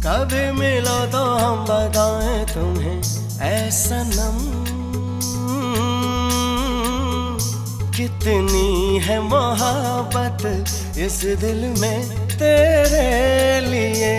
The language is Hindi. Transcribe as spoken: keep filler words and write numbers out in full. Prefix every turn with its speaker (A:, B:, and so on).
A: कभी मिलो तो हम बताएं तुम्हें ऐ सनम, कितनी है मोहब्बत इस दिल में तेरे लिए।